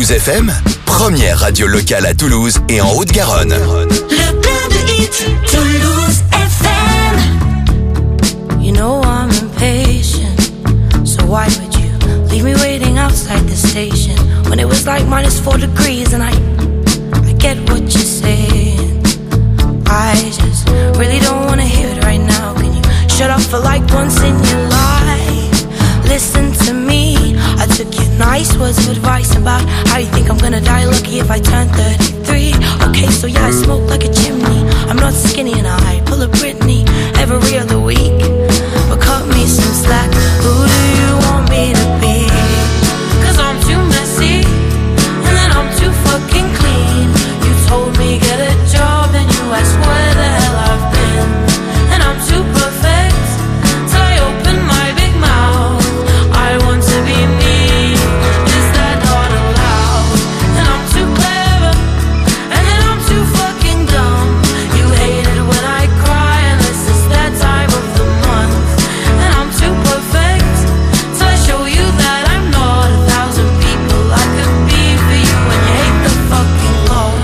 Toulouse FM, première radio locale à Toulouse et en Haute-Garonne. Le plein de hits, Toulouse FM. You know I'm impatient, so why would you leave me waiting outside the station when it was like -4 degrees and I get what you're saying. I just really don't wanna hear it right now. Can you shut up for like once in your life? Listen to me, I took your nice words of advice about how you think I'm gonna die lucky if I turn 33. Okay, so yeah, I smoke like a chimney. I'm not skinny and I pull a Britney every other week. But cut me some slack, who do you want me to be? Cause I'm too messy, and then I'm too fucking clean. You told me get a job, then you asked where the hell I've been. And I'm too perfect, so I open my big mouth. I want to be me, is that not allowed? And I'm too clever, and then I'm too fucking dumb. You hate it when I cry, unless it's that time of the month. And I'm too perfect, so I show you that I'm not 1,000 people I could be for you. And you hate the fucking Lord.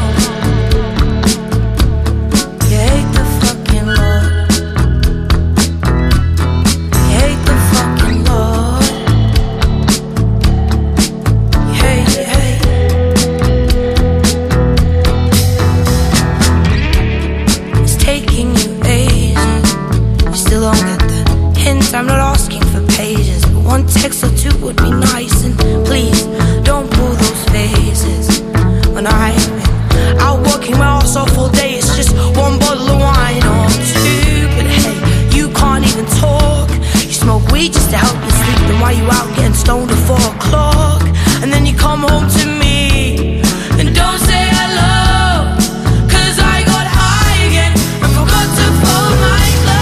You hate the fucking Lord. You hate the fucking Lord. You hate, you hate. It's taking you ages. You still don't get the hint. I'm not asking for pages, but one text or two would be nice. And please don't pull those faces. When I've been out working my ass off all day, it's just one bottle of wine or two. But hey, you can't even talk. You smoke weed just to help you sleep. Then why you out getting stoned at 4 o'clock? And then you come home to me and don't say hello. Cause I got high again and forgot to fold my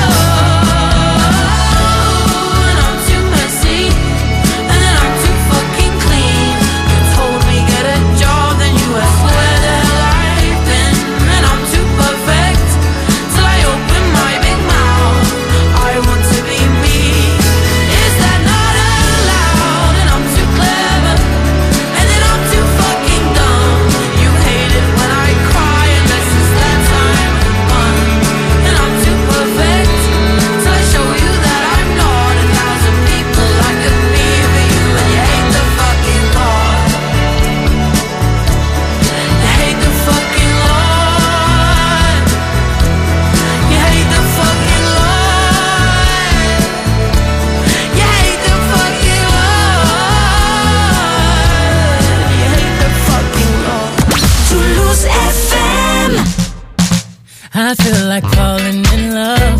clothes. And I'm too messy, and then I'm too fucking clean. You told me get a job, then you asked where the hell I've been. And I'm too perfect, so I open my big mouth. I want to be me, is that not allowed? And I'm too clever, and then I'm too fucking dumb. You hate it when I cry, unless it's that time of the month. And I'm too perfect, so I show you that I'm not 1,000 people I could be for you. And you hate the fucking Lord. You hate the fucking Lord. You hate the fucking Lord. You hate the fucking Lord. You hate the fucking Lord. Toulouse FM. I feel like falling in love.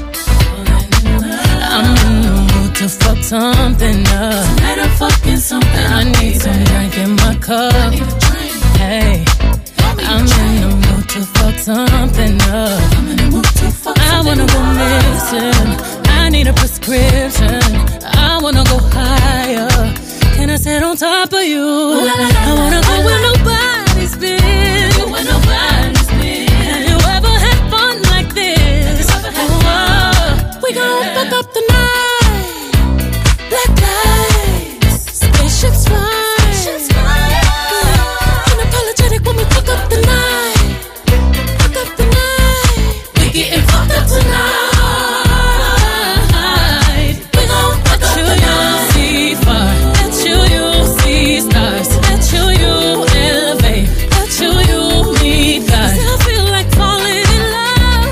I'm in the mood to fuck something up. Tonight I'm fucking something. I need some drink in my cup. Hey, I'm in the mood to fuck something up. I wanna go missing. I need a prescription. I wanna go higher. Can I sit on top of you? I wanna go where nobody's been. Have you ever had fun like this? We gon' fuck up the night. Black lights, spaceships fly. Unapologetic when we fuck up the night. Fuck up the night. We getting fucked up tonight. We gon' fuck up the night. See fire, let you see stars. Let you elevate. Let you meet God. I feel like falling in love.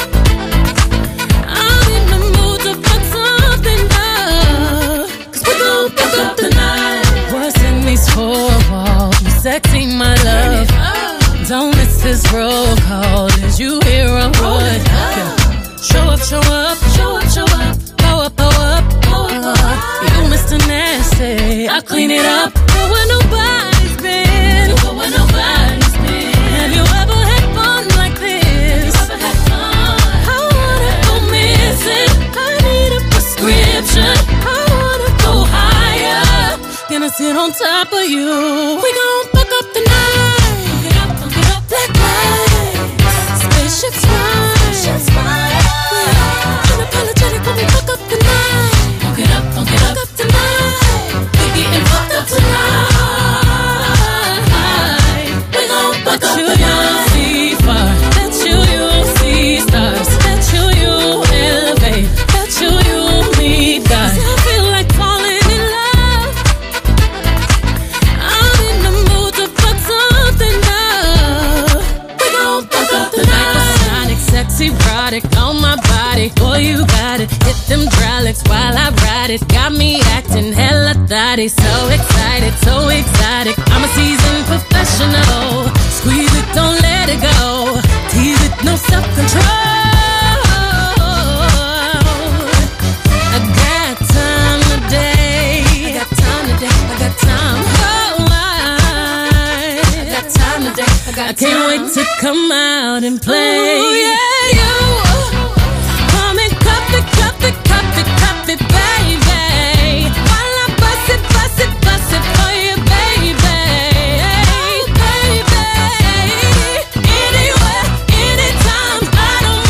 I'm in the mood to fuck something up. Cause we gon' fuck up the night. What's in these 4 walls? You sexy, my love. Don't miss this roll call. Is you hear a road? Show up, show up, show up, show up. Go up, go up, go up. You Mr. Nasty, I'll clean it up. Go where nobody's been. Go where nobody's been. Have you ever had fun like this? I wanna go missing. I need a prescription. I wanna go higher. Gonna sit on top of you. We gon' fuck up the night. Black lights, spaceships fly. Unapologetic when we fuck up the night. Fuck it up, fuck it up. Fuck up the night. We getting fucked up tonight. got it. Got me acting hella thotty. So excited, so exotic. I'm a seasoned professional. Squeeze it, don't let it go. Tease it, no self-control. I got time today. I got time today. I got time. Oh, I got time today. I can't wait to come out and play. Ooh, yeah, you. Come and cup it, cup it, cup it, cup it, baby. While I bust it, bust it, bust it for you, baby. Baby. Anywhere, anytime, I don't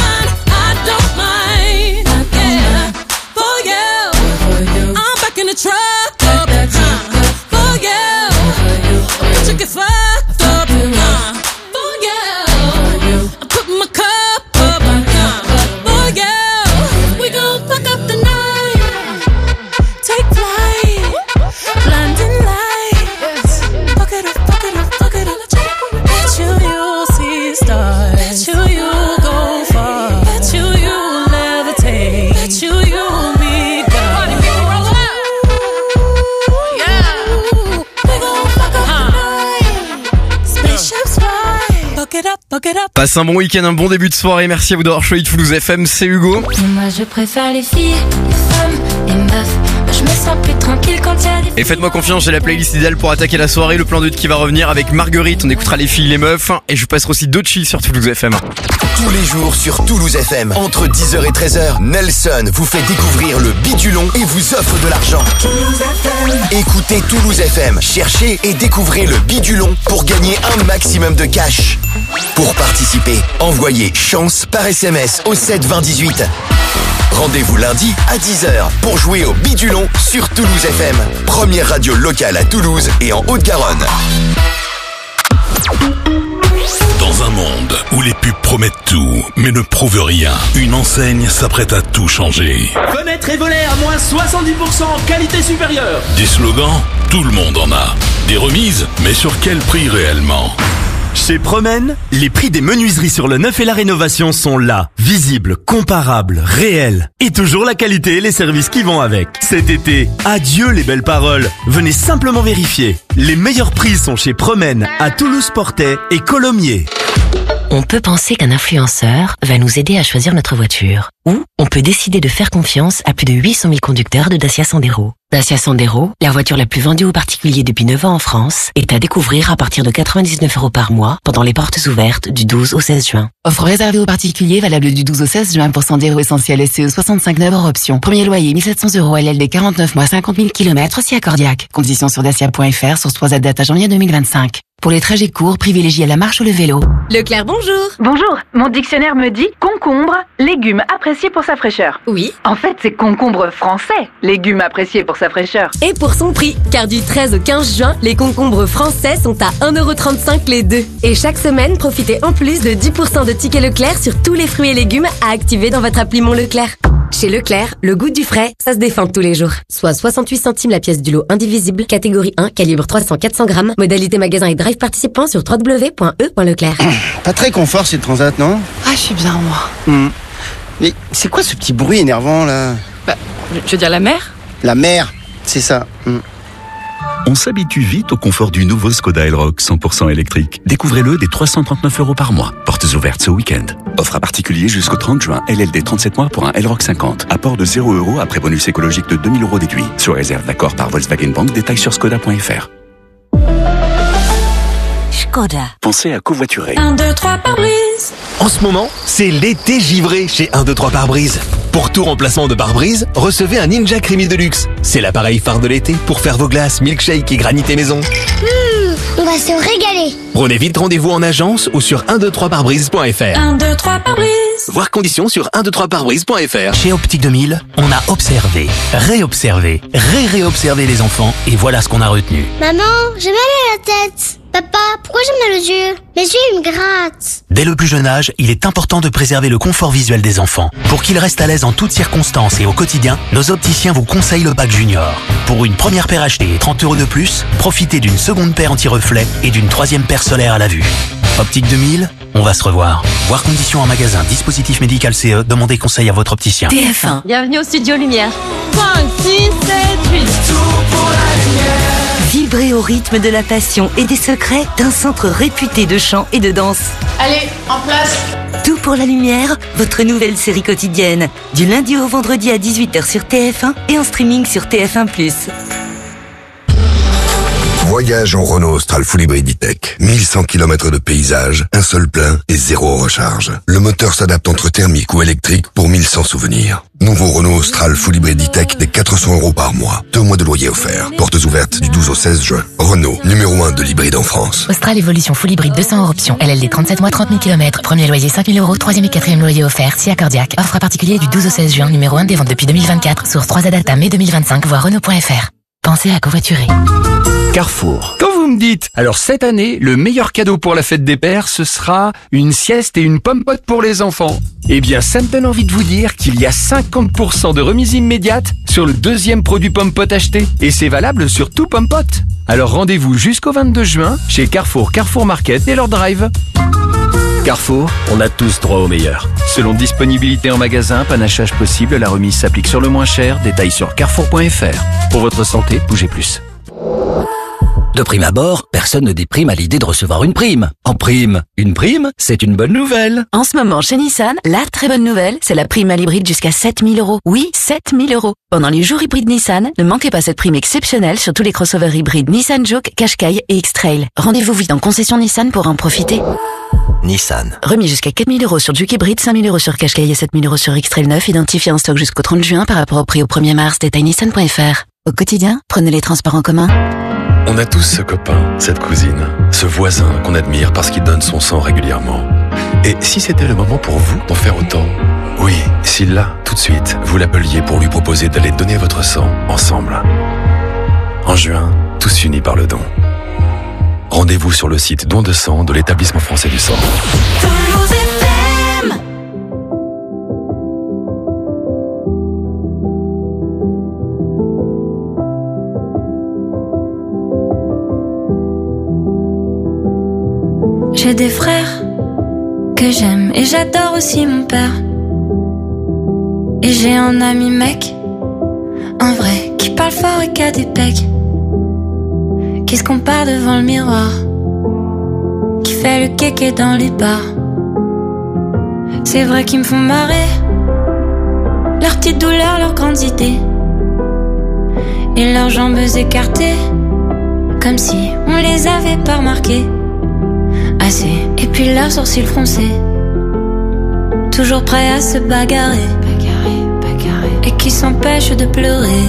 mind. Yeah. For you, I'm back in the truck. For you, you get fucked up. For you, I put my cup up. For you, we gon' fuck up the night. Take flight, blinding lights. Fuck it up, fuck it up, fuck it up. Bet you you'll see stars. Bet you you'll go far. Bet you you'll levitate. Bet you you'll be God. Party people roll out. Yeah. We gon' fuck up the night. Spaceships fly. Fuck it up, fuck it up. Passe un bon week-end, un bon début de soirée. Merci à vous d'avoir choisi Toulouse FM. C'est Hugo. Moi je préfère les filles, les femmes, les meufs. Moi je me sens plus tranquille quand il y a des Et faites-moi confiance, j'ai la playlist idéale pour attaquer la soirée. Le plan de qui va revenir avec Marguerite. On écoutera les filles, les meufs. Et je vous passerai aussi d'autres chill sur Toulouse FM. Tous les jours sur Toulouse FM, entre 10h et 13h, Nelson vous fait découvrir le bidulon et vous offre de l'argent. Écoutez Toulouse FM, cherchez et découvrez le bidulon pour gagner un maximum de cash. Pour participer, envoyez chance par SMS au 7 20 18. Rendez-vous lundi à 10h pour jouer au bidulon sur Toulouse FM. Première radio locale à Toulouse et en Haute-Garonne. Dans un monde où les pubs promettent tout, mais ne prouvent rien, une enseigne s'apprête à tout changer. Fenêtres et volets à moins 70% en qualité supérieure. Des slogans, tout le monde en a. Des remises, mais sur quel prix réellement ? Chez Promen, les prix des menuiseries sur le neuf et la rénovation sont là, visibles, comparables, réels. Et toujours la qualité et les services qui vont avec. Cet été, adieu les belles paroles. Venez simplement vérifier. Les meilleurs prix sont chez Promen, à Toulouse-Portet et Colomiers. On peut penser qu'un influenceur va nous aider à choisir notre voiture. Ou on peut décider de faire confiance à plus de 800 000 conducteurs de Dacia Sandero. Dacia Sandero, la voiture la plus vendue aux particuliers depuis 9 ans en France, est à découvrir à partir de 99 € par mois pendant les portes ouvertes du 12 au 16 juin. Offre réservée aux particuliers valable du 12 au 16 juin pour Sandero Essentiel SCE 65 9 hors option. Premier loyer 1700 € LLD 49 mois 50 000 km si accordiaque. Conditions sur dacia.fr, source 3 à date à janvier 2025. Pour les trajets courts, privilégiez la marche ou le vélo. Leclerc, bonjour. Bonjour, mon dictionnaire me dit concombre, légume apprécié pour sa fraîcheur. Oui. En fait, c'est concombre français, légume apprécié pour sa fraîcheur. Et pour son prix, car du 13 au 15 juin, les concombres français sont à 1,35 € les deux. Et chaque semaine, profitez en plus de 10% de tickets Leclerc sur tous les fruits et légumes à activer dans votre appli Mon Leclerc. Chez Leclerc, le goût du frais, ça se défend tous les jours. Soit 68 centimes la pièce du lot indivisible, catégorie 1, calibre 300-400 grammes, modalité magasin et drive participant sur www.e.leclerc. Pas très confort cette transat, non? Ah, je suis bien, moi. Mais c'est quoi ce petit bruit énervant, là? Bah, je veux dire la mer? La mer, c'est ça. On s'habitue vite au confort du nouveau Skoda Elroq 100% électrique. Découvrez-le dès 339 € par mois. Portes ouvertes ce week-end. Offre à particulier jusqu'au 30 juin. LLD 37 mois pour un Elroq 50. Apport de 0 € après bonus écologique de 2000 € déduit. Sous réserve d'accord par Volkswagen Bank. Détails sur skoda.fr. Skoda. Pensez à covoiturer. 1, 2, 3 pare-brise. En ce moment, c'est l'été givré chez 1, 2, 3 pare-brise. Pour tout remplacement de pare-brise, recevez un Ninja Creamy Deluxe. C'est l'appareil phare de l'été pour faire vos glaces, milkshake et granité maison. On va se régaler. Prenez vite rendez-vous en agence ou sur 123parbrise.fr. 1, 2, 3 pare-brise. Voir conditions sur 123parbrise.fr. Chez Optique 2000, on a observé, réobservé, réobservé les enfants et voilà ce qu'on a retenu. Maman, j'ai mal à la tête. Papa, pourquoi j'ai mal aux yeux? Mes yeux, ils me grattent. Dès le plus jeune âge, il est important de préserver le confort visuel des enfants. Pour qu'ils restent à l'aise en toutes circonstances et au quotidien, nos opticiens vous conseillent le pack Junior. Pour une première paire achetée et 30 € de plus, profitez d'une seconde paire anti-reflet et d'une troisième paire solaire à la vue. Optique 2000, On va se revoir. Voir conditions en magasin, dispositif médical CE, demandez conseil à votre opticien. TF1. Bienvenue au Studio Lumière. 5, 6, 7, 8. Vibrez au rythme de la passion et des secrets d'un centre réputé de chant et de danse. Allez, en place. Tout pour la lumière, votre nouvelle série quotidienne. Du lundi au vendredi à 18h sur TF1 et en streaming sur TF1+. Voyage en Renault Austral Full Hybrid E-Tech. 1100 km de paysage, un seul plein et zéro recharge. Le moteur s'adapte entre thermique ou électrique pour 1100 souvenirs. Nouveau Renault Austral Full Hybrid E-Tech des 400 € par mois. 2 mois de loyer offerts. Portes ouvertes du 12 au 16 juin. Renault, numéro 1 de l'hybride en France. Austral Evolution Full Hybrid 200 € option. LLD 37 mois 30 000 km. Premier loyer 5 000 €. Troisième et quatrième loyer offert. Si accordiaque. Offre à particulier du 12 au 16 juin. Numéro 1 des ventes depuis 2024. Source 3A Data mai 2025. Voir Renault.fr. Pensez à covoiturer. Carrefour. Quand vous me dites, alors cette année, le meilleur cadeau pour la fête des pères, ce sera une sieste et une pomme-pote pour les enfants. Eh bien, ça me donne envie de vous dire qu'il y a 50% de remise immédiate sur le deuxième produit pomme-pote acheté. Et c'est valable sur tout pomme-pote. Alors rendez-vous jusqu'au 22 juin chez Carrefour, Carrefour Market et leur drive. Carrefour, on a tous droit au meilleur. Selon disponibilité en magasin, panachage possible, la remise s'applique sur le moins cher. Détails sur carrefour.fr. Pour votre santé, bougez plus. De prime abord, personne ne déprime à l'idée de recevoir une prime. En prime, une prime, c'est une bonne nouvelle. En ce moment, chez Nissan, la très bonne nouvelle, c'est la prime à l'hybride jusqu'à 7 000 €. Oui, 7 000 €. Pendant les jours hybrides Nissan, ne manquez pas cette prime exceptionnelle sur tous les crossovers hybrides Nissan Juke, Qashqai et X-Trail. Rendez-vous vite en concession Nissan pour en profiter. Nissan. Remis jusqu'à 4 000 € sur Juke hybride, 5 000 € sur Qashqai et 7 000 € sur X-Trail 9, identifié en stock jusqu'au 30 juin par rapport au prix au 1er mars. Détail nissan.fr. Au quotidien, prenez les transports en commun. On a tous ce copain, cette cousine, ce voisin qu'on admire parce qu'il donne son sang régulièrement. Et si c'était le moment pour vous d'en faire autant? Oui, si là, tout de suite, vous l'appeliez pour lui proposer d'aller donner votre sang ensemble. En juin, tous unis par le don. Rendez-vous sur le site Don de sang de l'Établissement français du sang. Toulouse FM. J'ai des frères que j'aime et j'adore aussi mon père. Et j'ai un ami mec, un vrai, qui parle fort et qui a des pecs, qui se compare devant le miroir, qui fait le kéké dans les bars. C'est vrai qu'ils me font marrer, leurs petites douleurs, leurs grandes idées, et leurs jambes écartées, comme si on les avait pas remarquées. Assez, et puis leurs sourcils froncés, toujours prêts à se bagarrer, et qui s'empêchent de pleurer.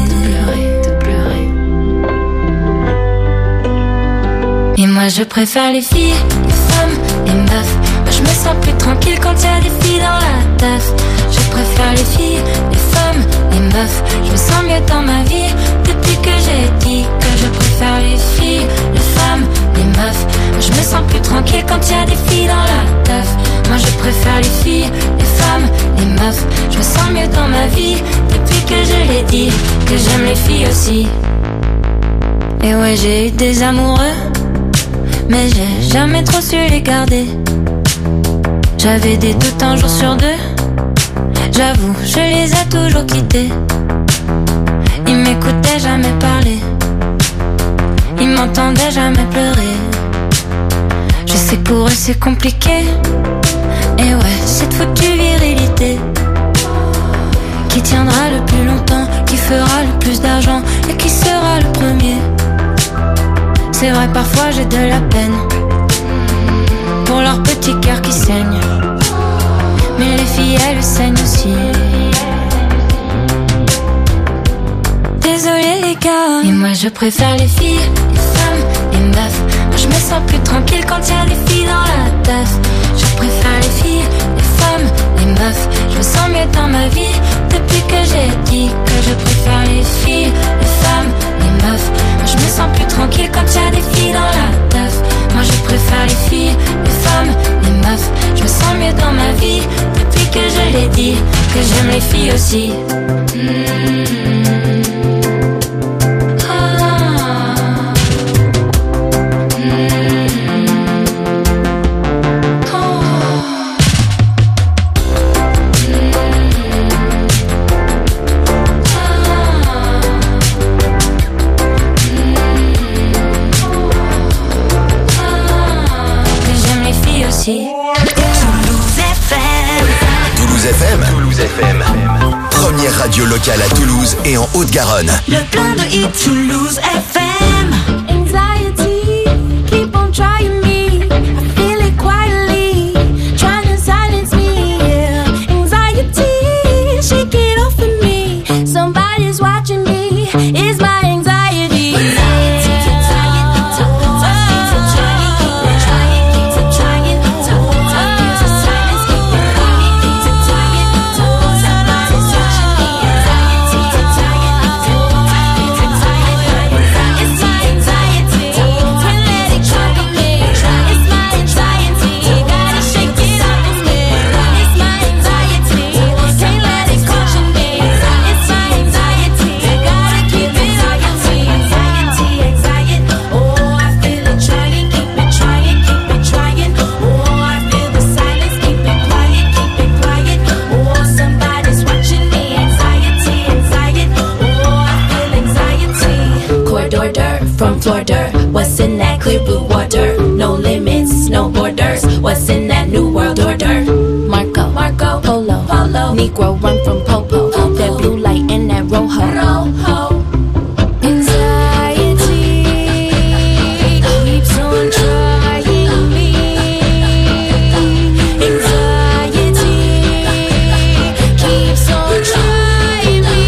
Et moi je préfère les filles, les femmes, les meufs. Moi je me sens plus tranquille quand y a des filles dans la teuf. Je préfère les filles, les femmes, les meufs. Je me sens mieux dans ma vie depuis que j'ai dit que je préfère les filles, les femmes, les meufs. Moi je me sens plus tranquille quand y a des filles dans la teuf. Moi je préfère les filles, les femmes, les meufs. Je me sens mieux dans ma vie depuis que je l'ai dit que j'aime les filles aussi. Et ouais, j'ai eu des amoureux, mais j'ai jamais trop su les garder. J'avais des doutes un jour sur deux, j'avoue, je les ai toujours quittés. Ils m'écoutaient jamais parler, ils m'entendaient jamais pleurer. Je sais que pour eux c'est compliqué, et ouais, cette foutue virilité qui tiendra le plus longtemps, qui fera le plus d'argent et qui sera le premier. C'est vrai, parfois j'ai de la peine pour leur petit cœur qui saigne, mais les filles elles saignent aussi. Désolé les gars, et moi je préfère les filles, les femmes, les meufs. Moi je me sens plus tranquille quand y a des filles dans la teuf. Je préfère les filles, les femmes, les meufs. Je me sens mieux dans ma vie depuis que j'ai dit que je préfère les filles, les femmes, les meufs. Moi je me sens plus tranquille quand y a des filles dans la teuf. Moi je préfère les filles, les femmes, les meufs. Je me sens mieux dans ma vie depuis que je l'ai dit que j'aime les filles aussi. radio locale à Toulouse et en Haute-Garonne. Le plein de hits Toulouse FM. Anxiety, keep on trying me. I feel it quietly, trying to silence me. Yeah. Anxiety, shake it off of me. Somebody's watching me. It's my anxiety. From Florida, what's in that clear blue water? No limits, no borders. What's in that new world order? Marco, Polo, Negro run from Popo. That blue light and that rojo. Anxiety keeps on trying me. Anxiety keeps on trying me.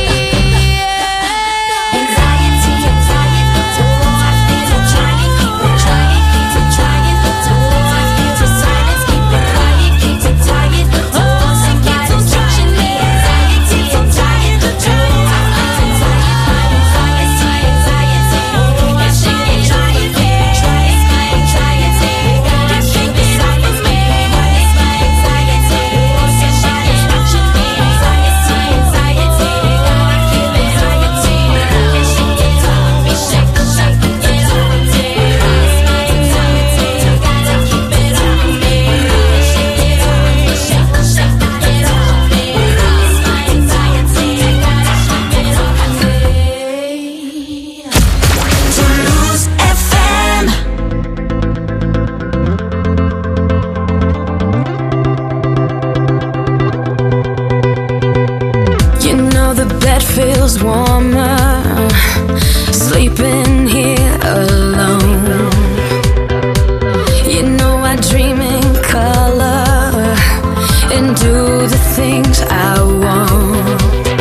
Feels warmer sleeping here alone. You know I dream in color and do the things I want.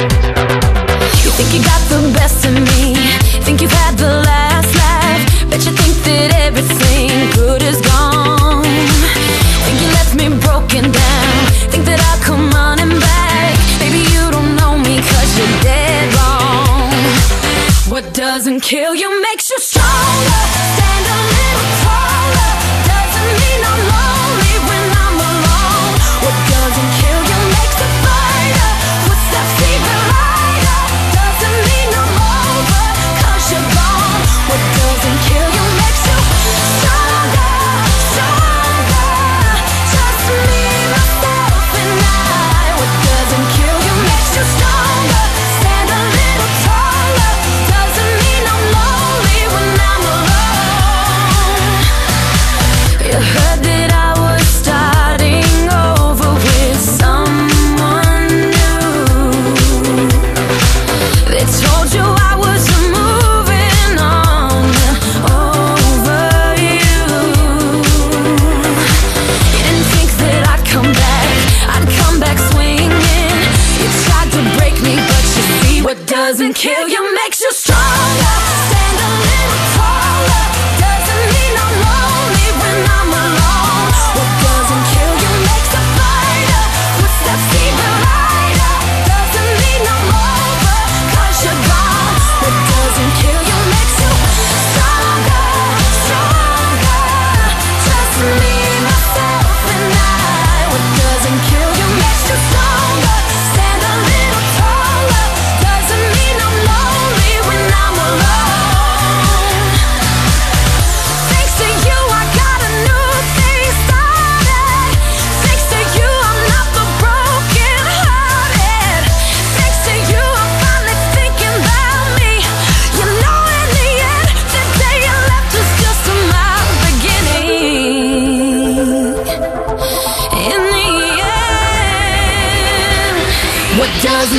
You think you got the best of me, think you've had the last laugh, bet you think that everything good is gone. Think you left me broken down, think that I'll come running back. Baby, you don't know me 'cause you're dead wrong. What doesn't kill you makes you stronger. Stand a little taller. Doesn't mean I'm lonely when I'm alone. What doesn't kill you makes a fighter. Footsteps even lighter. Doesn't mean I'm over 'cause you're gone. What doesn't kill you makes you stronger, stronger. Just me, myself, and I. What doesn't kill you makes you stronger. Stand a little taller. Doesn't mean I'm lonely when I'm alone. You heard that I was starting over with someone new. They told you I was moving on over you. You didn't think that I'd come back swinging. You tried to break me, but you see what doesn't kill you makes you stronger. Stand a little taller. Doesn't mean I'm lonely when I'm alone. What doesn't kill you makes a fighter. Footsteps even lighter. Doesn't mean I'm over 'cause you're gone. What doesn't kill you makes you stronger, stronger. Just me, myself, and I. What doesn't kill you makes you stronger. Stand a little taller. Doesn't mean I'm lonely when I'm alone.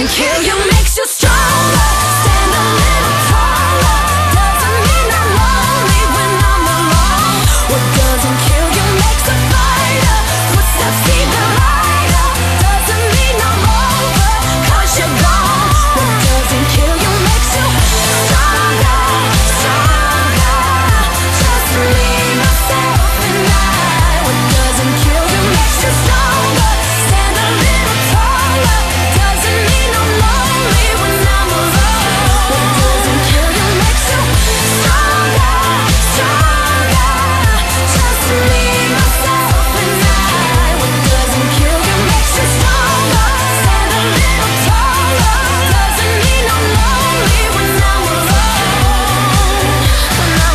doesn't kill you makes you stronger. Stand a little taller. Doesn't mean I'm lonely when I'm alone. What doesn't kill you makes a fighter. Footsteps even lighter. Doesn't mean I'm over, 'cause you're gone. What doesn't kill you makes you stronger, stronger. Just me, myself, and I. What doesn't kill you makes you stronger. Stand a little taller. Doesn't mean I'm lonely when I'm alone. What doesn't kill you makes you stronger, stronger. Just me, myself, and I. What doesn't kill you makes you stronger. Stand a little taller. Doesn't mean I'm lonely when I'm alone. When I'm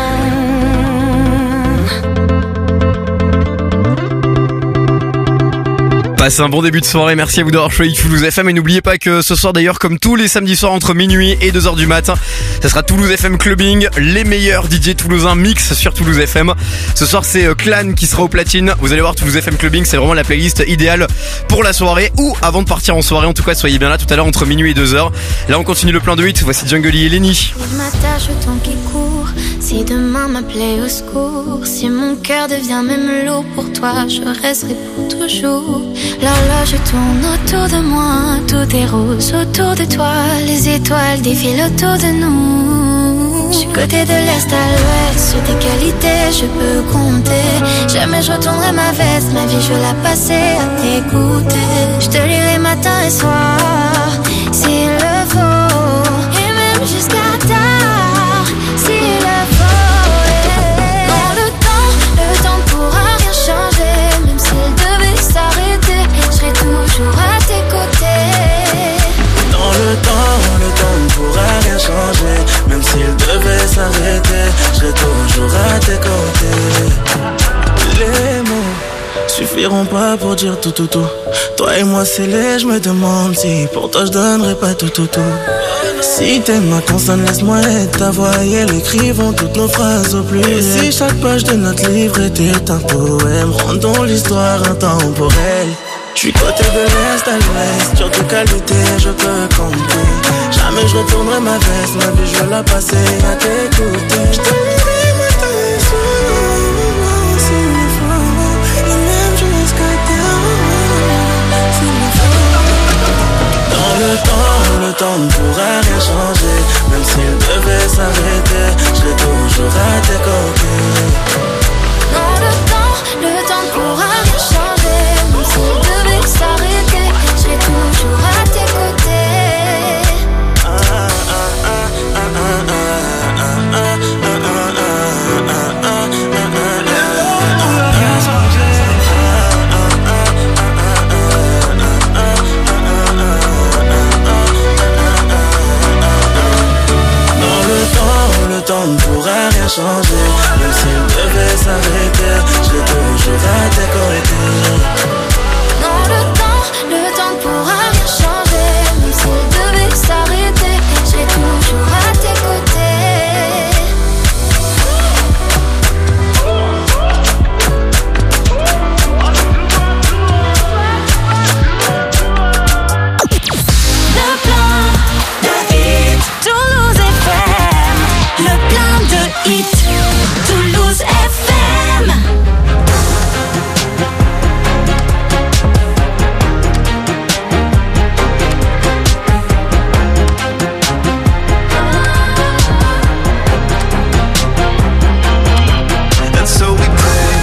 Passez un bon début de soirée, merci à vous d'avoir choisi Toulouse FM et n'oubliez pas que ce soir d'ailleurs comme tous les samedis soirs entre minuit et 2h du matin, ça sera Toulouse FM Clubbing, les meilleurs DJ toulousains mix sur Toulouse FM. Ce soir c'est Clan qui sera au platine, vous allez voir Toulouse FM Clubbing c'est vraiment la playlist idéale pour la soirée ou avant de partir en soirée, en tout cas soyez bien là tout à l'heure entre minuit et 2h. Là on continue le plein de 8, voici Jungle et Lenny. Il m'attache le temps qui court. Si demain m'appelait au secours, si mon cœur devient même lourd pour toi, je resterai pour toujours. L'horloge tourne autour de moi, tout est rose autour de toi, les étoiles défilent autour de nous. Je suis côté de l'est à l'ouest, sur tes qualités je peux compter. Jamais je retournerai ma veste, ma vie je veux la passer à t'écouter. Je te lirai matin et soir, s'il le faut, et même jusqu'à tard, s'il le faut. Dans le temps ne pourra rien changer, même s'il devait s'arrêter, je serai toujours à tes côtés. Dans le temps ne pourra rien changer, même s'il devait s'arrêter, je serai toujours à tes côtés. Les mots suffiront pas pour dire tout. Toi et moi scellés, je me demande si pour toi je donnerais pas tout. Si t'aimes ma consonne, laisse-moi être ta voix et elle écrivons toutes nos phrases au plus. Et si chaque page de notre livre était un poème, rendons l'histoire intemporelle. J'suis côté de l'est à l'ouest, sur tes qualités je peux compter. Jamais je retournerai ma veste, ma vie je veux la passer à t'écouter. Je te lirai matin et soir, s'il le faut, et même jusqu'à tard, s'il le faut. Dans le temps ne pourra rien changer, même s'il devait s'arrêter, je serai toujours à tes côtés. Dans le temps ne pourra rien changer, même s'il devait s'arrêter, je serai toujours à tes côtés. Le temps ne pourra rien changer, même s'il devait s'arrêter, je serai toujours à tes côtés. Non, le temps ne pourra rien changer, même s'il devait s'arrêter, je serai toujours à tes côtés. Le plein de hits, Toulouse FM. Le plein de hits, Toulouse FM. And so we pray.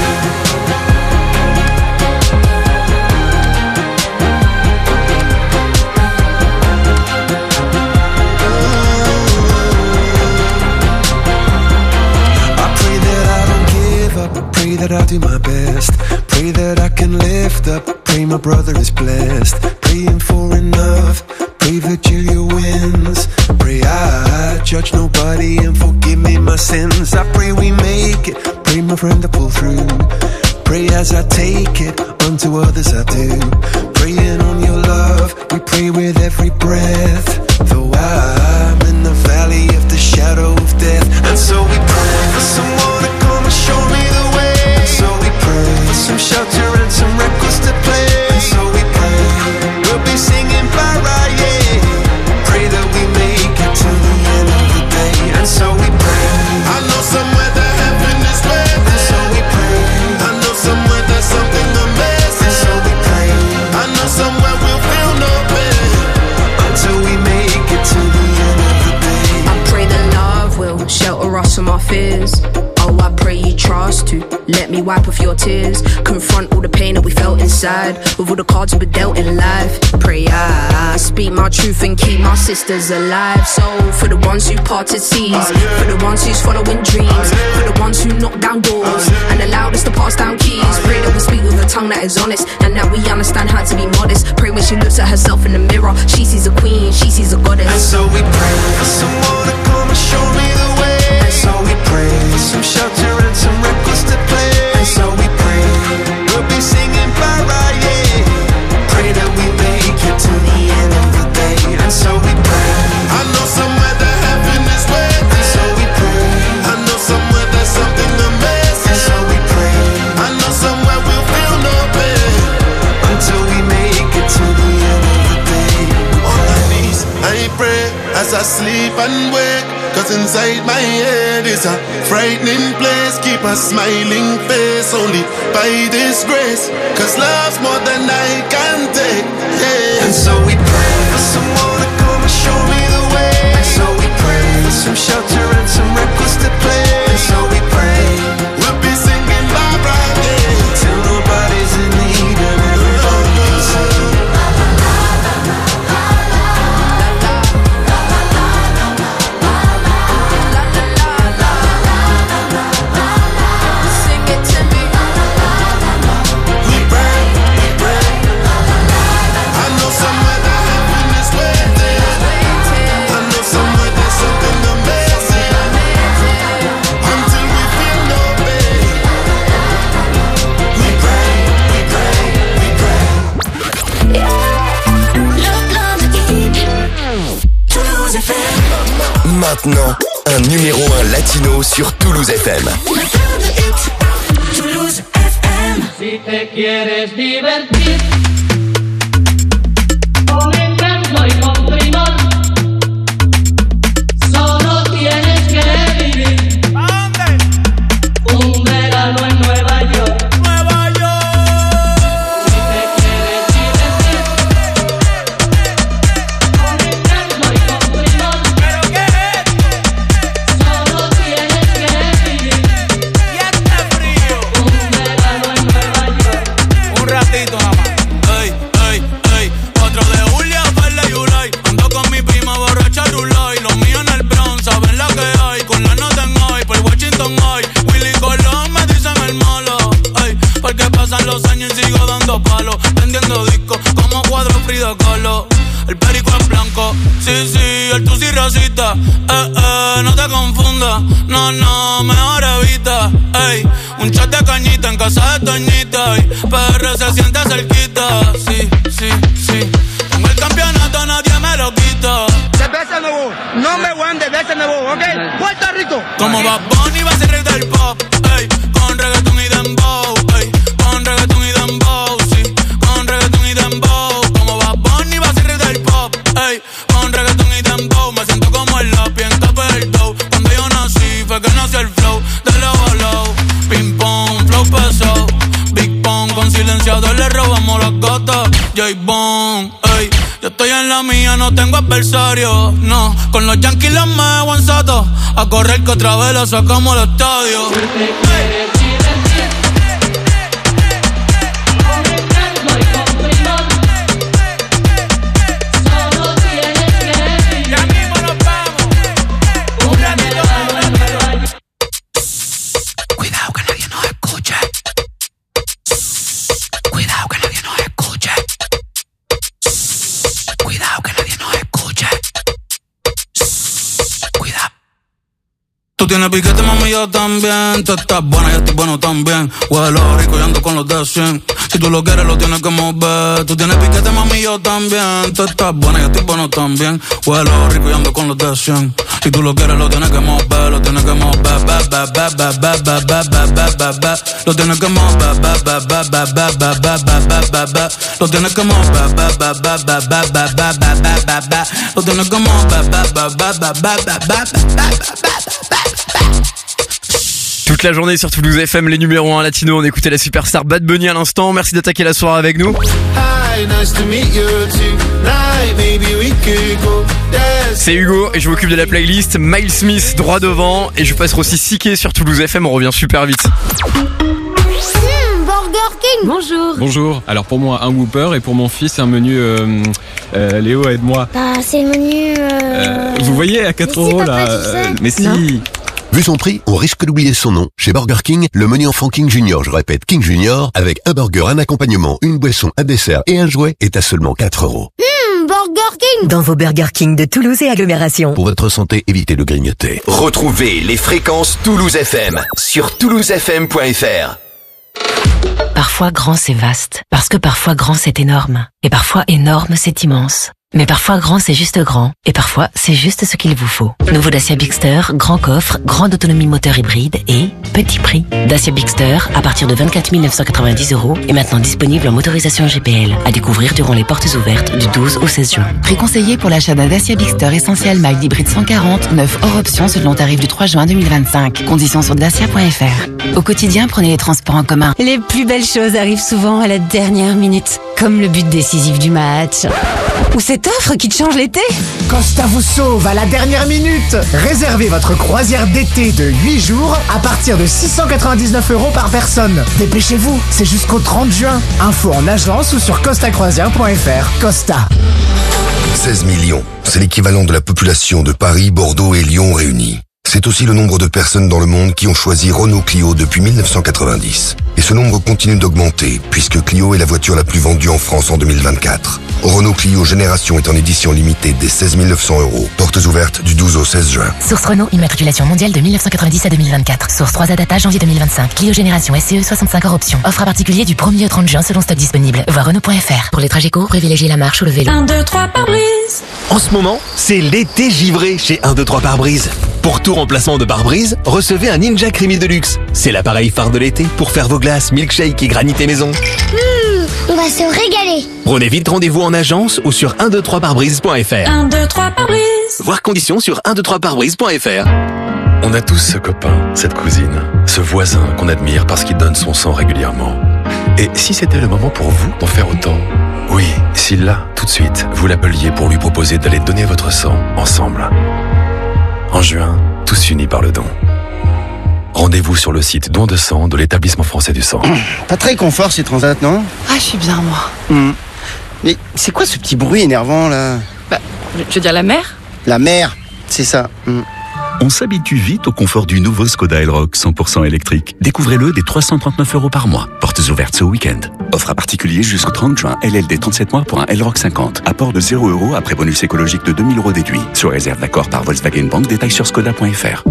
Pray that I'll do my best. Pray that I can lift up. Pray my brother is blessed. Praying for enough. Pray Virgilia wins. Pray I judge nobody and forgive me my sins. I pray we make it. Pray my friend to pull through. Pray as I take it. Unto others I do. Praying on your love. We pray with every breath. Though I'm in the valley of the shadow of death. And so we pray for someone to come and show me the way. And so we pray for some shelter and some records to play. And so we pray we'll be singing fly right, yeah. cover us from our fears. Oh, I pray you trust to let me wipe off your tears. Confront all the pain that we felt inside with all the cards we were dealt in life. Pray I speak my truth and keep my sisters alive. So for the ones who parted seas, for the ones who's following dreams, for the ones who knocked down doors and allowed us to pass down keys. Pray that we speak with a tongue that is honest and that we understand how to be modest. Pray when she looks at herself in the mirror, she sees a queen, she sees a goddess. And so we pray for someone to come and show me the way. And so we pray for some shelter and some records to play. And so we pray we'll be singing para, yeah. Pray that we make it to the end of the day. And so we pray. I know somewhere that heaven is waiting. And so we pray. I know somewhere there's something amazing. And so we pray. I know somewhere we'll feel no pain until we make it to the end of the day. On my knees, I pray as I sleep and wake. Cause inside my head is a frightening place. Keep a smiling face only by this grace. Cause love's more than I can take, yeah. And so we pray for someone to come and show me the way. And so we pray for some shelter and some records to play. And so we pray we'll be singing Barbara, yeah, till nobody's in need and everybody can sing. Maintenant, un numéro 1 latino sur Toulouse FM. Toulouse FM. Si te quieres divertir con encanto y con primor, solo tienes que vivir. ¿A dónde? Un verano en Nueva York. Nueva York. Si te quieres divertir con encanto y con primor, ¿pero qué es? Solo tienes que vivir. Y este frío. Un verano en Nueva York. Un ratito nada más. Ey, ey, ey. 4 de julio, Verde y Ulay. Ando con mi prima borracha Rulay. Los míos en el Bronx, saben la que hay. Con la nota en hoy, por Washington hoy. Willy Colón me dicen el malo. Ey, porque pasan los años y sigo dando palos. Vendiendo discos como cuadro Frida Kahlo. El perico es blanco, sí, sí, el tusi rosita. No te confundas, no, no, mejor evita. Ey, un shot de cañita en casa de Toñita. Y PR se siente cerquita, sí, sí, sí. Tengo el campeonato, nadie me lo quita. Cerveza nuevo, nombre one de cerveza nuevo, ¿ok? Puerto Rico. Como Bad Bunny va a ser rey del pop, ey, con reggaeton y dembow, ey, con reggaeton y dembow, sí, con reggaeton y dembow. Como Bad Bunny va a ser rey del pop, ey, con reggaeton y dembow. Me siento como el lápiz en tope del dough. Cuando yo nací fue que nació el flow de low a low. Ping pong, flow pesado, Big Pong, con silenciador le robamos las gotas. J-Bone, ey, yo estoy en la mía, no tengo adversario, no. Con los Yankees los me guanzato, a correr que otra vez la sacamos al estadio. Ey. Tú tienes piquete, mami, yo también. Tú estás buena, yo estoy bueno también. Huelo rico y ando con los de 100. Si tú lo quieres, lo tienes que mover. Tú tienes piquete, mami, yo también. Tú estás buena, yo estoy bueno también. Huelo rico y ando con los de 100. Si tú lo quieres, lo tienes que mover. Lo tienes que mover, lo tienes que mover, lo tienes que mover, lo tienes que Toute la journée sur Toulouse FM, les numéros 1 latino. On écoutait la superstar Bad Bunny à l'instant. Merci d'attaquer la soirée avec nous. Hi, nice to meet you tonight. Maybe we could go dance C'est Hugo et je m'occupe de la playlist. Miles Smith droit devant et je passerai aussi Siké sur Toulouse FM. On revient super vite. Burger King. Bonjour. Bonjour. Alors pour moi un Whopper et pour mon fils un menu Léo aide-moi. Bah c'est le menu. Vous voyez à 4 Mais si, euros papa, là. tu sais. Mais si. Non. Vu son prix, on risque d'oublier son nom. Chez Burger King, le menu enfant King Junior, je répète King Junior, avec un burger, un accompagnement, une boisson, un dessert et un jouet, est à seulement 4 euros. Burger King. Dans vos Burger King de Toulouse et agglomération. Pour votre santé, évitez de grignoter. Retrouvez les fréquences Toulouse FM sur toulousefm.fr. Parfois grand c'est vaste, parce que parfois grand c'est énorme, et parfois énorme c'est immense. Mais parfois grand c'est juste grand, et parfois c'est juste ce qu'il vous faut. Nouveau Dacia Bigster, grand coffre, grande autonomie moteur hybride et petit prix. Dacia Bigster à partir de 24 990 € est maintenant disponible en motorisation GPL. À découvrir durant les portes ouvertes du 12 au 16 juin. Prix conseillé pour l'achat d'un Dacia Bigster Essential Mild Hybride 140, 9 hors option selon tarif du 3 juin 2025. Conditions sur dacia.fr. Au quotidien, prenez les transports en commun. Les plus belles choses arrivent souvent à la dernière minute, comme le but décisif du match. Ou cette offre qui te change l'été. Costa vous sauve à la dernière minute. Réservez votre croisière d'été de 8 jours à partir de 699 € par personne. Dépêchez-vous, c'est jusqu'au 30 juin. Info en agence ou sur costacroisière.fr. Costa. 16 millions, c'est l'équivalent de la population de Paris, Bordeaux et Lyon réunis. C'est aussi le nombre de personnes dans le monde qui ont choisi Renault Clio depuis 1990. Et ce nombre continue d'augmenter, puisque Clio est la voiture la plus vendue en France en 2024. Renault Clio Génération est en édition limitée des 16 900 €. Portes ouvertes du 12 au 16 juin. Source Renault, immatriculation mondiale de 1990 à 2024. Source 3 à data janvier 2025. Clio Génération SCE 65 hors option. Offre à particulier du 1er au 30 juin selon stock disponible. Voir Renault.fr. Pour les trajets courts, privilégiez la marche ou le vélo. 1, 2, 3 par brise. En ce moment, c'est l'été givré chez 1, 2, 3 pare-brise. Pour tout remplacement de pare-brise, recevez un Ninja Creamy Deluxe. C'est l'appareil phare de l'été pour faire vos glaces, milkshake et granité maison. On va se régaler. Prenez vite rendez-vous en agence ou sur 123parbrise.fr. 1, 2, 3 par brise. Voir conditions sur 123parbrise.fr. On a tous ce copain, cette cousine, ce voisin qu'on admire parce qu'il donne son sang régulièrement. Et si c'était le moment pour vous d'en faire autant? Oui, si là, tout de suite, vous l'appeliez pour lui proposer d'aller donner votre sang ensemble. En juin, tous unis par le don. Rendez-vous sur le site Don de sang de l'Établissement français du sang. Pas très confort ces transats, non? Ah, je suis bien, moi. Mais c'est quoi ce petit bruit énervant là? Bah, je veux dire la mer? La mer, c'est ça. On s'habitue vite au confort du nouveau Skoda Elroq 100% électrique. Découvrez-le dès 339 € par mois. Portes ouvertes ce week-end. Offre à particulier jusqu'au 30 juin. LLD 37 mois pour un Elroq 50. Apport de 0 € après bonus écologique de 2000 € déduit. Sur réserve d'accord par Volkswagen Bank. Détails sur skoda.fr.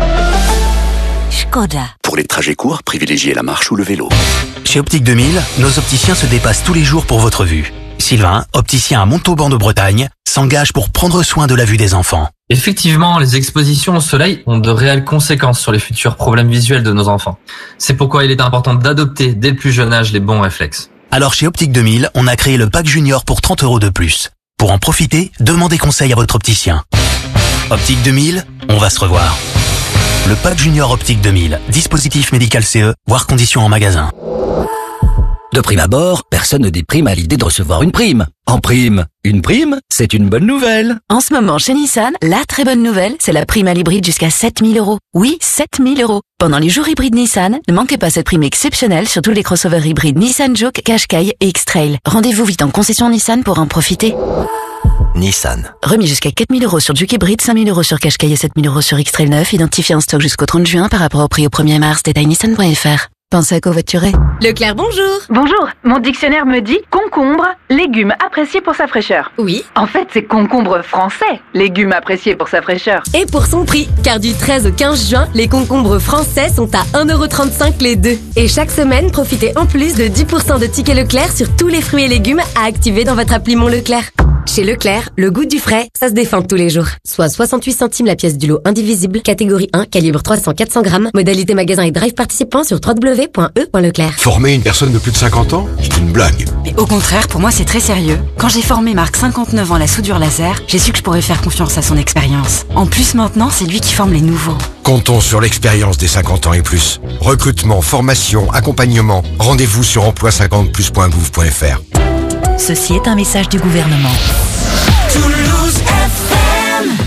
Skoda. Pour les trajets courts, privilégiez la marche ou le vélo. Chez Optique 2000, nos opticiens se dépassent tous les jours pour votre vue. Sylvain, opticien à Montauban de Bretagne, s'engage pour prendre soin de la vue des enfants. Effectivement, les expositions au soleil ont de réelles conséquences sur les futurs problèmes visuels de nos enfants. C'est pourquoi il est important d'adopter dès le plus jeune âge les bons réflexes. Alors chez Optique 2000, on a créé le pack junior pour 30 € de plus. Pour en profiter, demandez conseil à votre opticien. Optique 2000, on va se revoir. Le pack junior Optique 2000, dispositif médical CE, voire conditions en magasin. De prime abord, personne ne déprime à l'idée de recevoir une prime. En prime, une prime, c'est une bonne nouvelle. En ce moment, chez Nissan, la très bonne nouvelle, c'est la prime à l'hybride jusqu'à 7 000 €. Oui, 7 000 €. Pendant les jours hybrides Nissan, ne manquez pas cette prime exceptionnelle sur tous les crossovers hybrides Nissan Juke, Qashqai et X-Trail. Rendez-vous vite en concession Nissan pour en profiter. Nissan. Remis jusqu'à 4 000 € sur Juke hybride, 5 000 € sur Qashqai et 7 000 € sur X-Trail 9, identifié en stock jusqu'au 30 juin par rapport au prix au 1er mars. Détail nissan.fr. Pensez à covoiturer. Leclerc, bonjour. Bonjour, mon dictionnaire me dit concombre, légume apprécié pour sa fraîcheur. Oui. En fait, c'est concombre français, légume apprécié pour sa fraîcheur. Et pour son prix, car du 13 au 15 juin, les concombres français sont à 1,35 € les deux. Et chaque semaine, profitez en plus de 10% de tickets Leclerc sur tous les fruits et légumes à activer dans votre appli Mon Leclerc. Chez Leclerc, le goût du frais, ça se défend tous les jours. Soit 68 centimes la pièce du lot indivisible, catégorie 1, calibre 300-400 grammes, modalité magasin et drive participant sur www.e.leclerc. Former une personne de plus de 50 ans, c'est une blague. Mais au contraire, pour moi, c'est très sérieux. Quand j'ai formé Marc 59 ans à la soudure laser, j'ai su que je pourrais faire confiance à son expérience. En plus, maintenant, c'est lui qui forme les nouveaux. Comptons sur l'expérience des 50 ans et plus. Recrutement, formation, accompagnement. Rendez-vous sur emploi50plus.gouv.fr. Ceci est un message du gouvernement. Toulouse FM.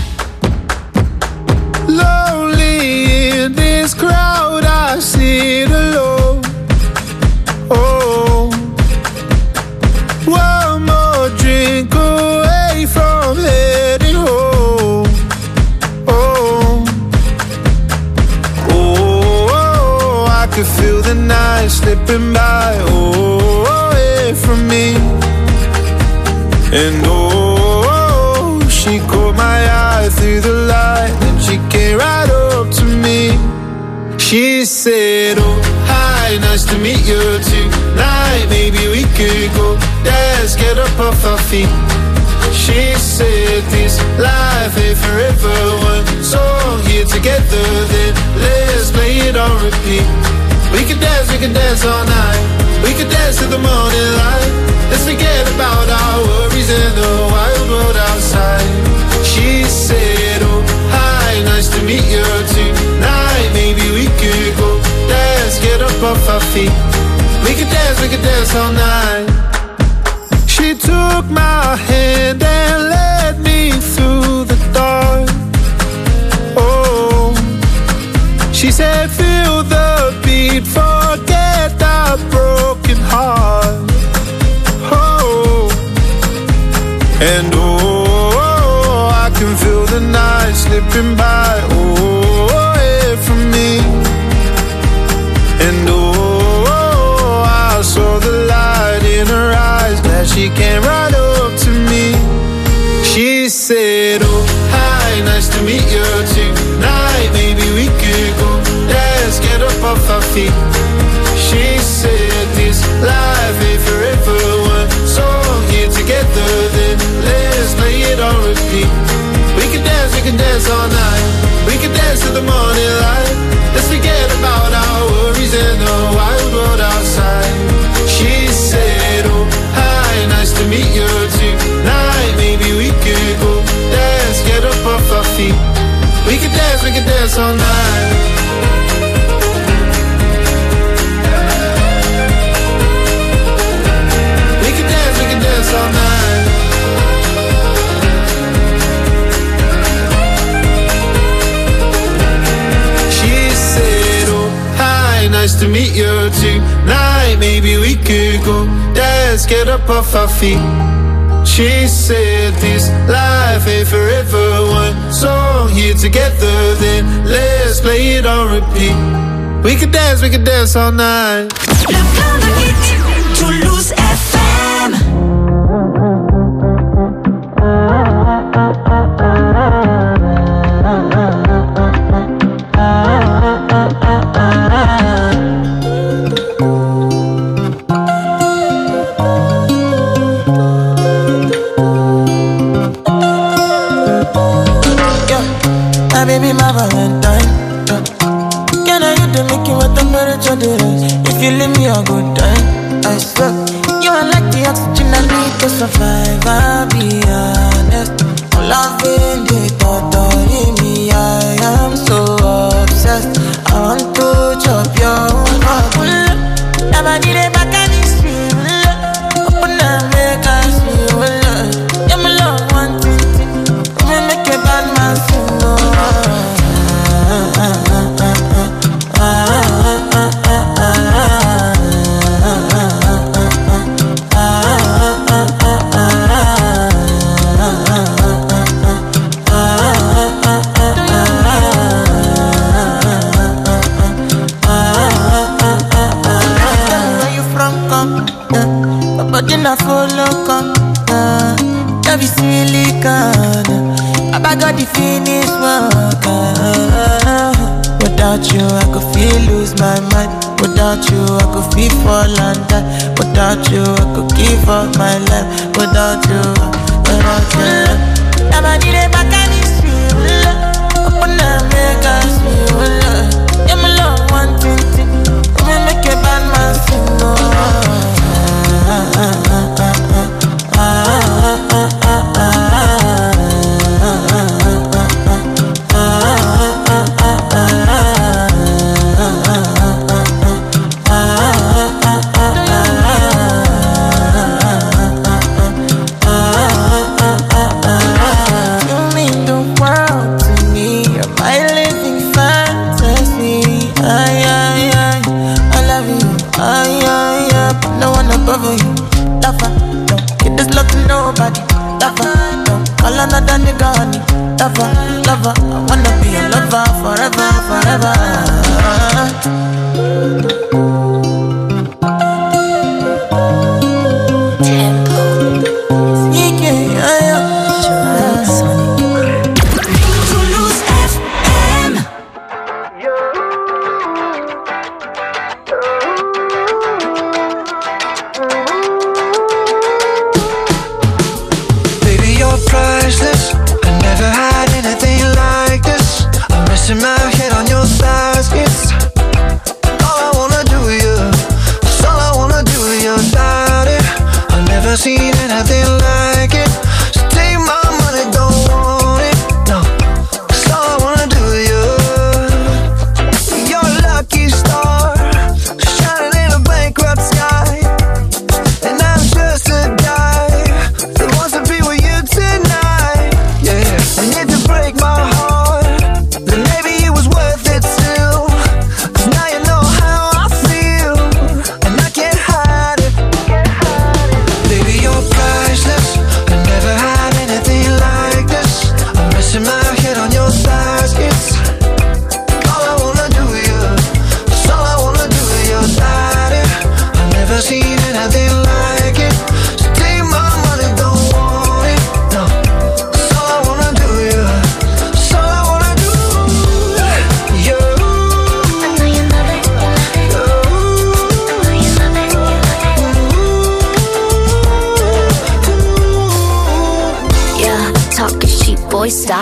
slipping by, away from me. And she caught my eye through the light, and she came right up to me. She said, oh, hi, nice to meet you tonight. Maybe we could go dance, get up off our feet. She said, this life ain't forever. One song here together, then let's play it on repeat. We could dance all night. We could dance till the morning light. Let's forget about our worries and the wild world outside. She said, oh, hi, nice to meet you tonight. Maybe we could go dance, get up off our feet. We could dance all night. She took my hand and led me through the dark. Oh, she said, feel the beat, forget our broken heart. Oh, and I can feel the night slipping by, away from me. And I saw the light in her eyes, that she came right up to me. She said, oh, hi, nice to meet you tonight. Maybe we could go dance, get up off our feet. She said, this life ain't forever. One song here together, then let's play it on repeat. We can dance all night. We can dance till the morning light. Let's forget about our worries and the wild world outside. She said, oh, hi, nice to meet you tonight. Maybe we could go dance, get up off our feet. We can dance all night. We can dance all night. She said, oh, hi, nice to meet you tonight. Maybe we could go dance, get up off our feet. She said, this life ain't forever. One song here together, then let's play it on repeat. We could dance all night. Le plein de hits, Toulouse FM. My baby, my Valentine. Can I hit the Mickey with temperature difference? If you leave me a good time, I swear. You are like the oxygen I need to survive. I'll be honest. I'm loving the thought of me. I am so obsessed. I want to chop your heart. Never need a back and it's real. Open up, make us feel. Yeah, my love, one thing. We make a bad man sing. But I follow come, love is silicone. I got the finish work. Without you, I could feel lose my mind. Without you, I could feel fall and die. Without you, I could give up my life. Without you, never need a back and it's real. Open up, make us feel. Yeah, my love, one thing. We make a bad man sing. Another nigga, honey, lover, I wanna be a lover forever.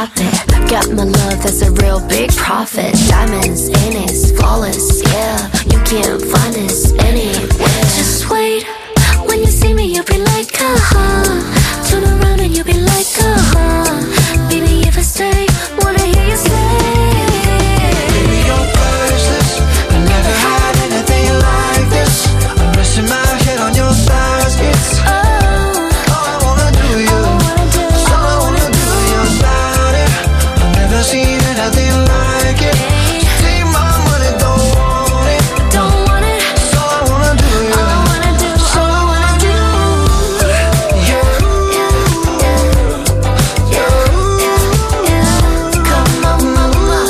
stop it. Got my love, that's a real big profit. Diamonds in it, flawless, yeah. You can't find this anywhere. Just wait, when you see me, you'll be like, turn around and you'll be like, baby, if I stay, wanna hear you say, baby, you're priceless. I never had anything like this. I'm resting my head on your thighs. It's all I wanna do, you. All I wanna do, you about it. I've never seen anything like it. Take my money, don't want it. Don't want it. It's all I wanna do, you. All I wanna do, all I wanna do. Come on, mama.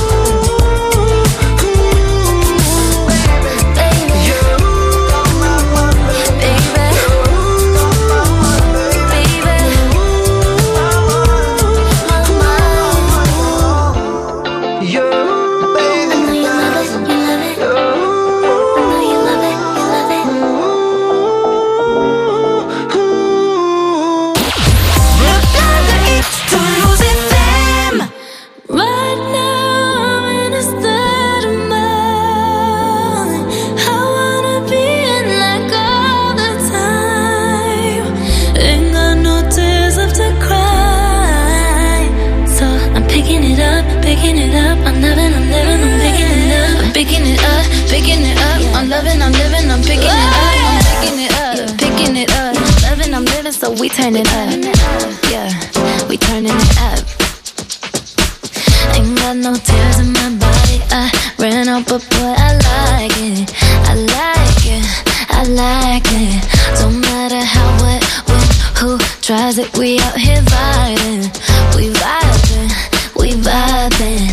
Right now I'm in a state of mind. I wanna be in like all the time. Ain't got no tears left to cry. So I'm picking it up, picking it up. I'm living, I'm picking it up. I'm picking it up, picking it up. I'm loving, I'm living, I'm picking it up. I'm picking it up, picking it up. I'm living, so we turn it up. Yeah, we turning it up. Ain't got no tears in my body. I ran out, but boy, I like it. I like it. I like it. Don't matter how, what, when, who tries it. We out here vibing. We vibing. We vibing.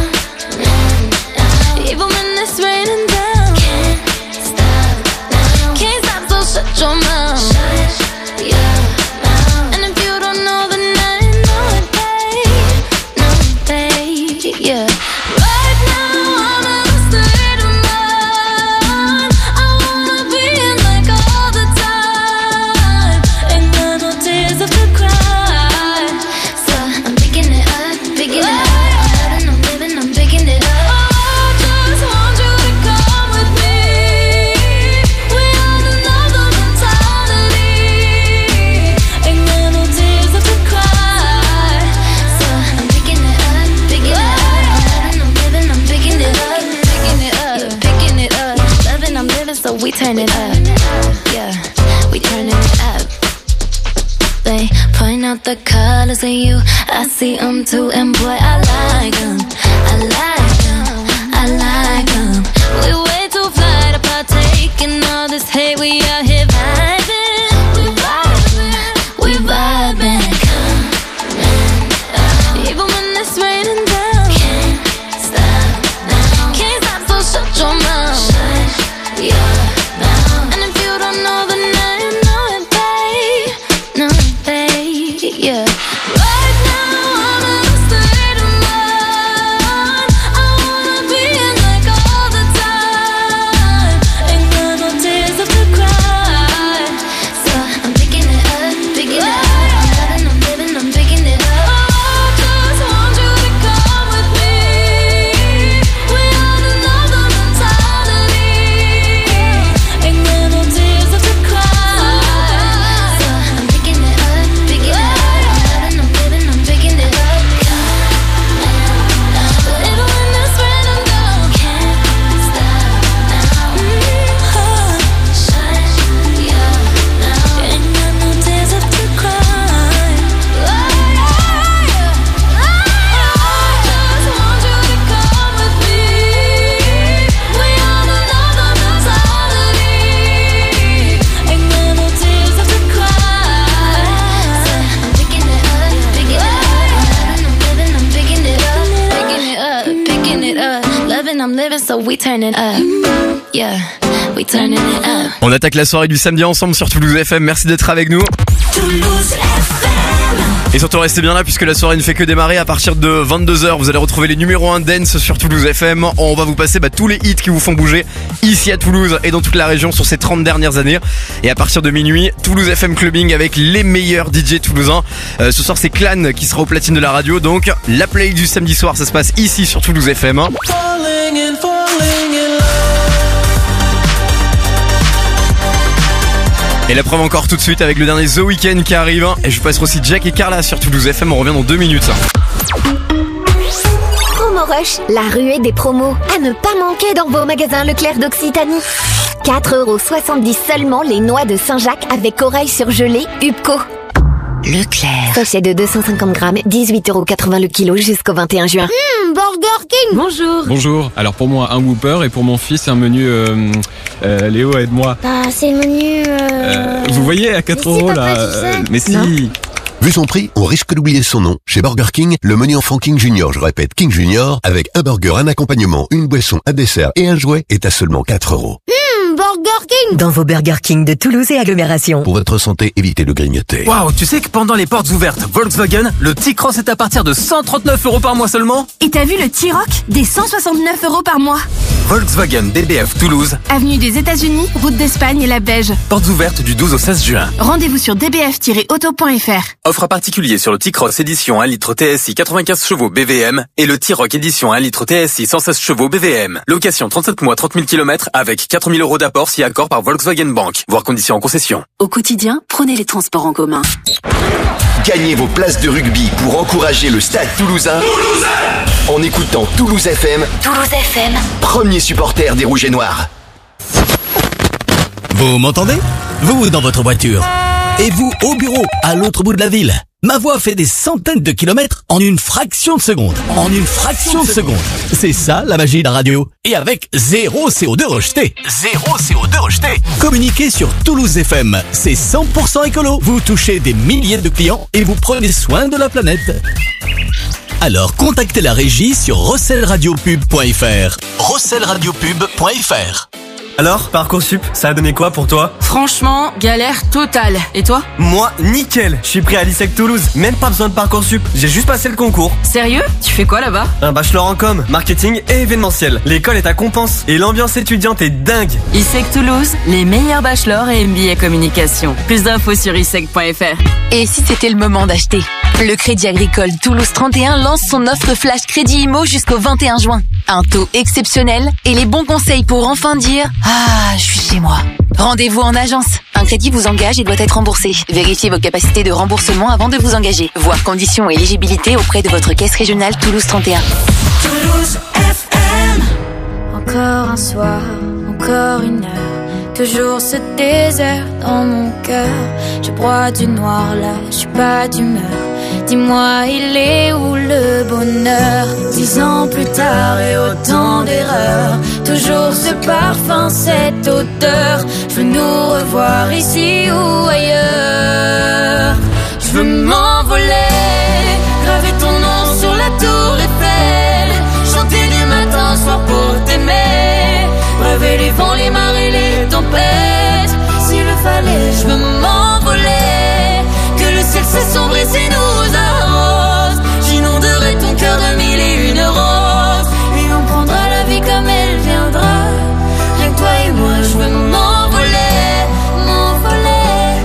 Even when it's raining down. Can't stop now. Can't stop, so shut your mouth. Shut your mouth. And if you don't know, then I know it, babe. No, babe, yeah. Right now I'm in a state of mind. I wanna be in like all the time. Ain't got no tears left to cry. So I'm picking it up, picking it up. I'm living, I'm picking it up. I just want you to come with me. We on another mentality. Ain't got no tears left to cry. So I'm picking it up, picking it up. I'm living, I'm picking it up, picking it up, picking it up. Loving, I'm living, so we turn it up. Yeah, we turning it up. They point out the colors in you. I see them too, and boy, I like them. I like them. I like them. We way too fly to partake in all this hate. We out here vibing. We vibing. We vibing. Even when it's raining down. Can't stop now. Can't stop, so shut your mouth. Shut your mouth. And if you don't know, then I know it, babe. No, babe, yeah. Right now I'm in a state of mind. I wanna be in like all the time. Ain't got no tears left to cry. So I'm picking it up, picking it up. I'm living, I'm picking it up. I just want you to come with me. We on another mentality. Ain't got no tears left to cry. So I'm picking it up, picking it up. I'm living, I'm picking it up. Even when it's raining down. Can't stop now. Shut your mouth. Ain't got no tears left to cry. I just want you to come with me. We on another mentality. Ain't got no tears left to cry. So I'm picking it up, picking it up. I'm living, I'm picking it up, picking it up, picking it up. Loving, I'm living, so we turn it up. Yeah, we turning it up. On attaque la soirée du samedi ensemble sur Toulouse FM. Merci d'être avec nous. Toulouse FM. Et surtout restez bien là puisque la soirée ne fait que démarrer. À partir de 22h, vous allez retrouver les numéros 1 dance sur Toulouse FM. On va vous passer tous les hits qui vous font bouger ici à Toulouse et dans toute la région sur ces 30 dernières années. Et à partir de minuit, Toulouse FM Clubbing avec les meilleurs DJ toulousains. Ce soir c'est Clan qui sera au platine de la radio. Donc la play du samedi soir, ça se passe ici sur Toulouse FM. Et la preuve encore tout de suite avec le dernier The Weeknd qui arrive. Et je vous passerai aussi Jack et Carla sur Toulouse FM. On revient dans 2 minutes. Promo Rush, la ruée des promos. À ne pas manquer dans vos magasins Leclerc d'Occitanie. 4,70€ seulement les noix de Saint-Jacques avec oreilles surgelées Upco. Leclerc. Sachet de 250 grammes, 18,80€ le kilo jusqu'au 21 juin. Burger King. Bonjour. Bonjour. Alors pour moi un Whopper et pour mon fils un menu Léo aide-moi. C'est le menu... Vous voyez à 4€ là. Mais si. Non. Vu son prix, on risque d'oublier son nom. Chez Burger King, le menu enfant King Junior, je répète King Junior, avec un burger, un accompagnement, une boisson, un dessert et un jouet est à seulement 4€. Burger King. Dans vos Burger King de Toulouse et agglomération. Pour votre santé, évitez de grignoter. Waouh, tu sais que pendant les portes ouvertes Volkswagen, le T-Cross est à partir de 139€ par mois seulement. Et t'as vu le T-Roc? Des 169€ par mois. Volkswagen DBF Toulouse. Avenue des États-Unis, route d'Espagne et la Beige. Portes ouvertes du 12 au 16 juin. Rendez-vous sur dbf-auto.fr. Offre à particulier sur le T-Cross édition 1 litre TSI 95 chevaux BVM et le T-Roc édition 1 litre TSI 116 chevaux BVM. Location 37 mois 30 000 km avec 4 000€ d'apport si accord par Volkswagen Bank. Voir conditions en concession. Au quotidien, prenez les transports en commun. Gagnez vos places de rugby pour encourager le Stade Toulousain. En écoutant Toulouse FM. Toulouse FM. Premier supporter des Rouges et Noirs. Vous m'entendez? Vous dans votre voiture. Et vous au bureau, à l'autre bout de la ville. Ma voix fait des centaines de kilomètres en une fraction de seconde. En une fraction de seconde. C'est ça la magie de la radio. Et avec zéro CO2 rejeté. Zéro CO2 rejeté. Communiquez sur Toulouse FM. C'est 100% écolo. Vous touchez des milliers de clients et vous prenez soin de la planète. Alors contactez la régie sur rosselradiopub.fr. rosselradiopub.fr. Alors, Parcoursup, ça a donné quoi pour toi? Franchement, galère totale. Et toi? Moi, nickel. Je suis pris à l'ISEC Toulouse. Même pas besoin de Parcoursup. J'ai juste passé le concours. Sérieux? Tu fais quoi là-bas? Un bachelor en com, marketing et événementiel. L'école est à Compense et l'ambiance étudiante est dingue. ISEC Toulouse, les meilleurs bachelors et MBA communication. Plus d'infos sur isec.fr. Et si c'était le moment d'acheter? Le Crédit Agricole Toulouse 31 lance son offre flash crédit IMO jusqu'au 21 juin. Un taux exceptionnel et les bons conseils pour enfin dire « Ah, je suis chez moi ». Rendez-vous en agence. Un crédit vous engage et doit être remboursé. Vérifiez vos capacités de remboursement avant de vous engager. Voir conditions et éligibilité auprès de votre caisse régionale Toulouse 31. Toulouse FM. Encore un soir, encore une heure. Toujours ce désert dans mon cœur. Je broie du noir là, je suis pas d'humeur. Dis-moi, il est où le bonheur? 10 ans plus tard et autant d'erreurs. Toujours ce parfum, cette odeur. Je veux nous revoir ici ou ailleurs. Je veux m'envoler, graver ton nom sur la tour Eiffel. Chanter du matin au soir pour t'aimer. Braver les vents, les marées, les tempêtes. S'il le fallait, je veux m'envoler. Que le ciel s'assombrisse et nous arrose. J'inonderai ton cœur de 1001 roses. Et on prendra la vie comme elle viendra. Rien que toi et moi, je veux m'envoler. M'envoler,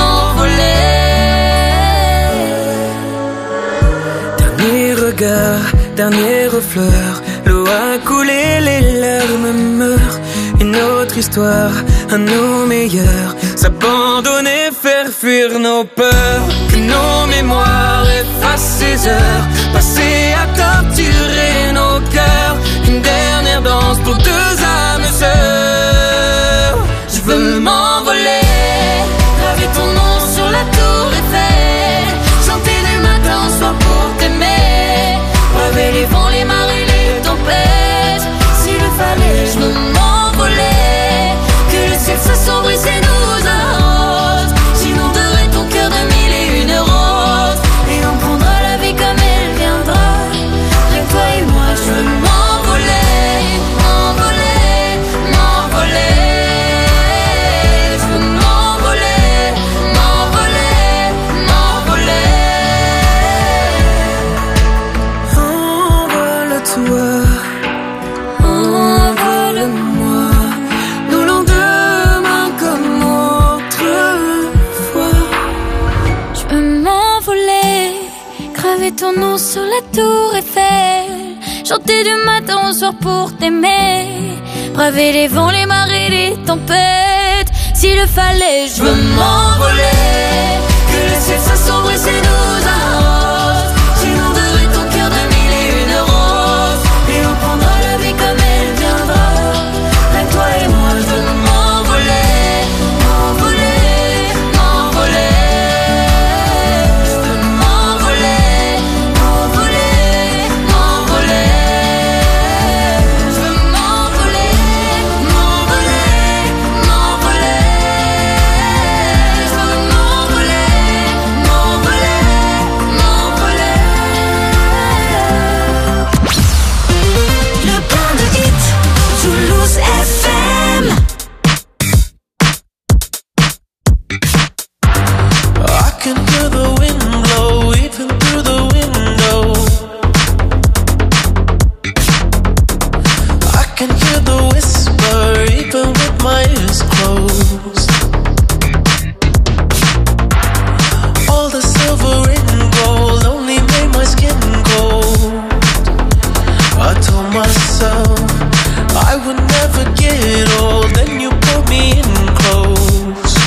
m'envoler. Dernier regard, dernier fleur. L'eau a coulé, les larmes meurent. Une autre histoire, à nos meilleurs. S'abandonner, faire fuir nos peurs. Que nos mémoires effacent ces heures passées à torturer nos cœurs. Une dernière danse pour deux âmes sœurs. Je veux m'envoler, graver ton nom sur la tour Eiffel. Chanter du matin au soir pour t'aimer. Braver les vents, les marées, les tempêtes. S'il le fallait, je veux m'envoler. Que le ciel s'assombrisse et nous arrose. J'inonderai ton cœur de 1001 roses. Et on prendra la vie comme elle viendra. Rien que toi et moi, je veux m'envoler. compter du matin au soir pour t'aimer. Braver les vents, les marées, les tempêtes. S'il le fallait, je veux m'envoler. Que le ciel s'assombrisse et nous arrose. J'inonderai ton cœur de mille et une roses. Et on prendra la vie comme elle viendra. Avec toi et moi, je veux m'envoler. M'envoler, m'envoler. Je veux m'envoler. M'envoler, m'envoler. Je veux m'envoler. M'envoler, m'envoler. Je veux m'envoler. M'envoler, m'envoler. Le point de hit, Toulouse FM. I can hear the wind blow even through the window. I can hear the whisper even with my ears closed. All the silver and gold only made my skin cold. I told myself I would never get old. Then you pulled me in close.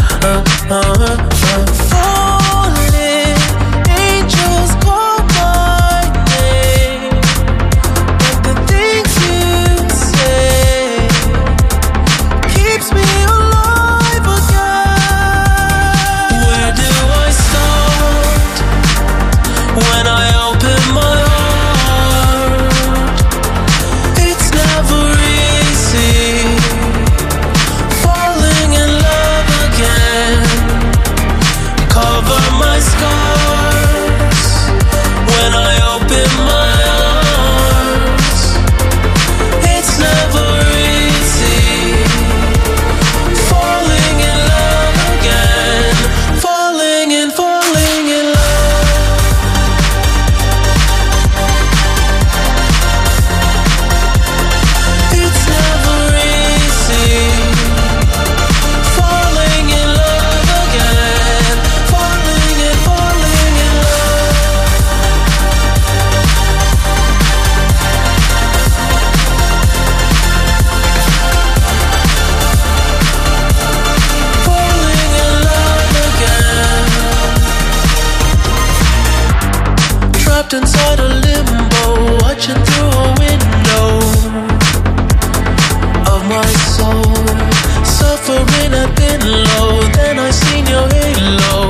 Falling angels call my name, but the things you say keeps me alive again. Where do I start when I open my heart? It's never easy falling in love again. Cover my scars when I open my arms. It's never easy falling in love again. Falling in love. It's never easy falling in love again. Falling in love. Falling in love again. Trapped inside a limbo, watching through a window of my soul. Suffering, I've been low. Then I seen your halo.